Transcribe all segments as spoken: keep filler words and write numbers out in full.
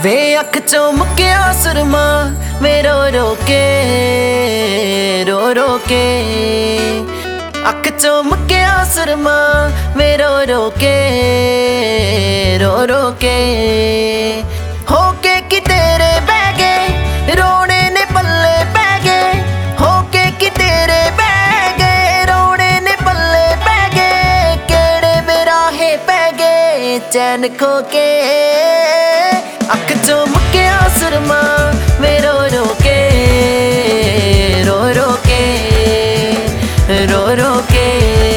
वे अख चों मुक्या सुरमा वे रो रो के रो रो के अख चों मुक्या सुरमा वे रो रो के रो रो के हो के कि तेरे बह गए रोने ने पल्ले पै गए हो के कि तेरे बह गए रोने ने पल्ले पै गए केड़े मेरा है पै गए चैन खो के अख चों मुक्या सुरमा वे रो रो के रो रो के रो रो के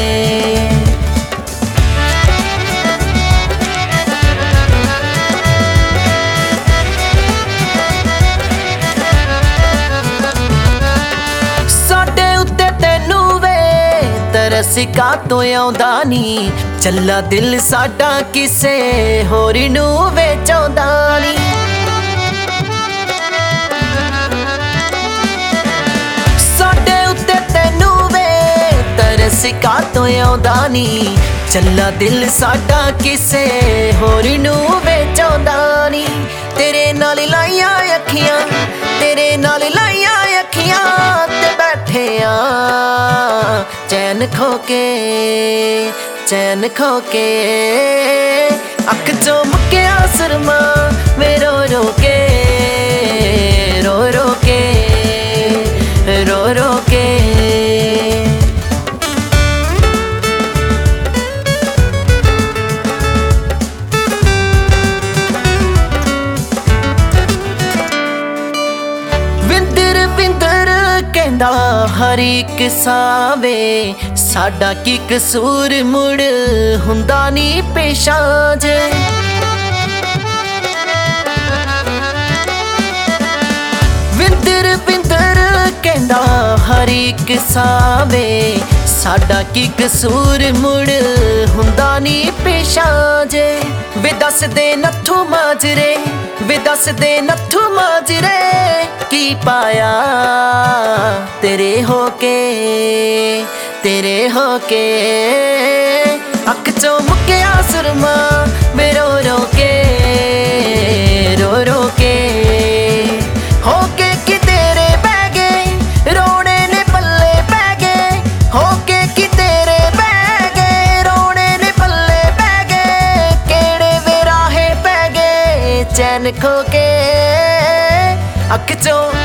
साडे उत्ते तैनू वे तरस कातों आउंदा नी चला दिल साडा किसे होर नू वे चाहुंदा नी साडे उत्ते तैनू वे तरस कातों आउंदा नी चला दिल साडा किसे होर नू वे चाहुंदा नी तेरे नाल लाइयां अखियां तेरे नाल लाइयां अखियां ते बैठे आ चैन खो के चैन खो के अख चों मुक्या सुरमा वे रो रो के रो रो के रो रो के विंदर विंदर कहंदा हर एक सावे साडा की कसूर मुड़ हुंदा नी पेशां जे विंदर विंदर कहंदा हर एक सावे साडा की कसूर मुड़ हुंदा नी पेशां जे वे दस दे नत्थू माजरे वे दस दे नत्थू माजरे की पाया तेरे होके तेरे होके अख चों मुक्या सुरमा वे रो रो के रो रो के होके कि तेरे बह गए रोने ने पल्ले पै गए होके कि तेरे बह गए रोने ने पल्ले पै गए केड़े वे राहे पै गए चैन खो के अख चों